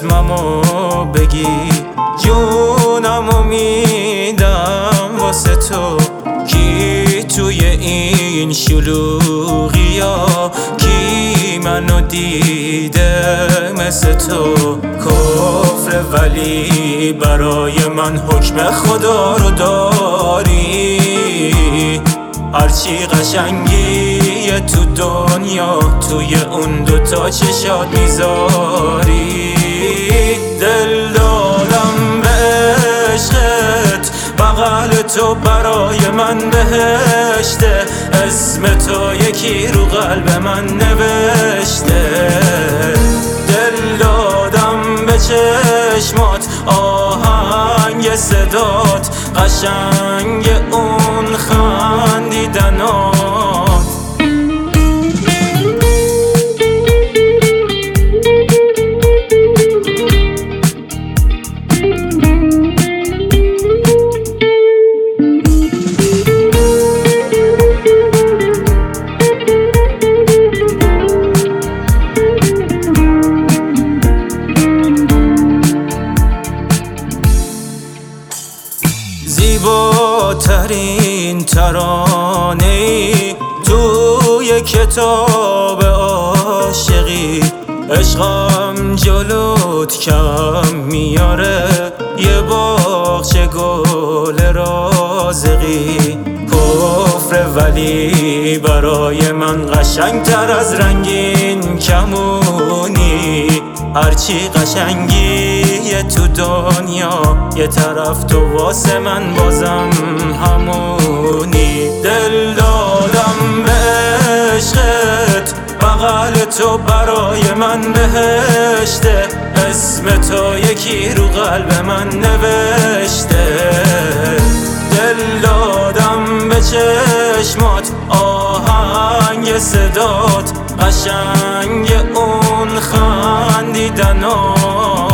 چشممو بگی، جونمو میدم واسه تو. کی توی این شلوغیا، کی منو دیده مثل تو؟ کفر ولی برای من حکم خدا رو داری. هرچی قشنگی تو دنیا توی اون دوتا چشات میذاری. دل دادم به عشقت، بغل تو برای من بهشته. اسم تو یکی رو قلب من نوشته. دل دادم به چشمات، آهنگ صدات، قشنگ اون خندیدنات. زیباترین ترانه‌ای توی کتاب عاشقی. عشقم جلوت کم میاره، یه باغچه گل رازقی. کفر ولی برای من قشنگتر از رنگین کمونی. هرچی قشنگی تو دنیا، یه طرف تو واسه من بازم همونی. دل دادم به عشقت، بغل تو برای من بهشته. اسم تو یکی رو قلب من نوشته. دل دادم به چشمات، آهنگ صدات، قشنگ اون خندیدنات.